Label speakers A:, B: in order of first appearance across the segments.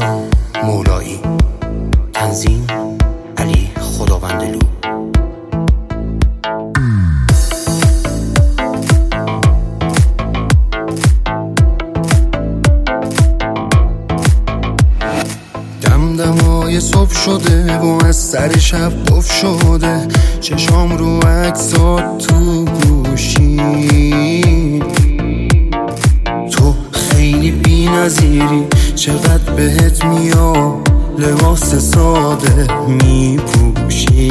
A: رستم مولایی. تنظیم علی خداوندلو. دمدمای صبح شده و از سر شب دف شده، چشام رو عکسات تو گوشی. تو خیلی بی نظیری، چقدر بهت میاد لباس ساده میپوشی.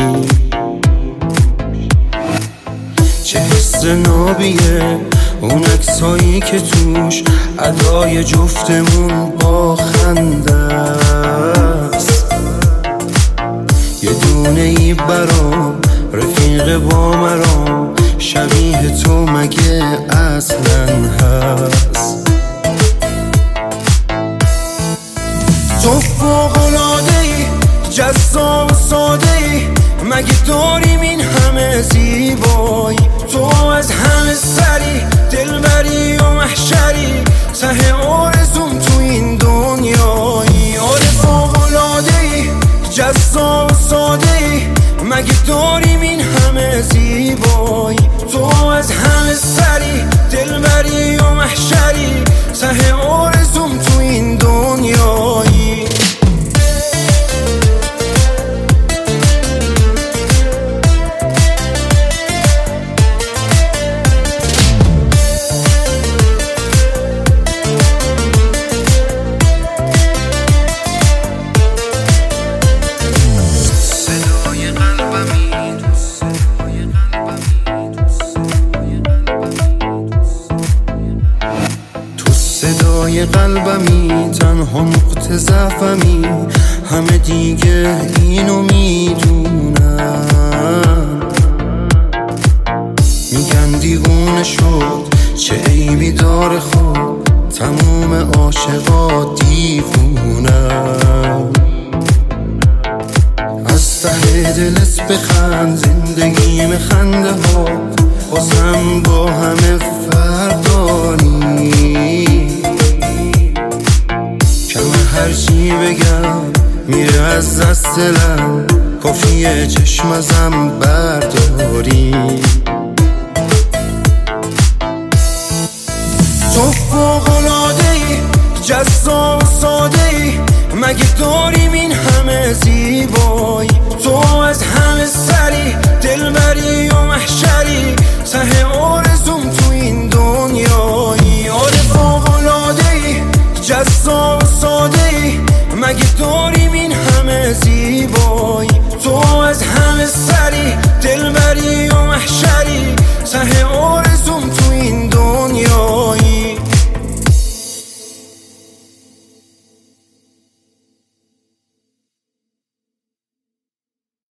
A: چه حس نابیه اون عکسایی که توش ادای جفتمون با خنده است. یه دونه ای برام رفیق با مرام، شبیه تو مگه اصلا هست؟ تو فوق‌العاده‌ای، جذاب و ساده‌ای، مگه داریم این همه زیبایی؟ تو از همه سری، دلبری و محشری، ته آرزوم تو این دنیایی. آره فوق‌العاده‌ای، جذاب و ساده‌ای، مگه داریم این همه زیبایی؟ تو از همه سری، دلبری و محشری، ته آرزوم تو این دنیایی. صدای قلبمی، تنها نقطه ضعفمی، همه دیگه اینو میدونن. میگن دیوونه شد، چه عیبی داره خود، تموم عاشقا دیوونن. از ته دلت بخند، زندگیم خنده ها بازم با همه فردانی. هرچی بگم میره از دست دلم، کافیه چشم ازم برداری. تو فوق‌العاده‌ای، جذاب و ساده‌ای، مگه داریم این همه زیبایی؟ تو از همه سری، دلبری و محشری، ته آرزوم تو این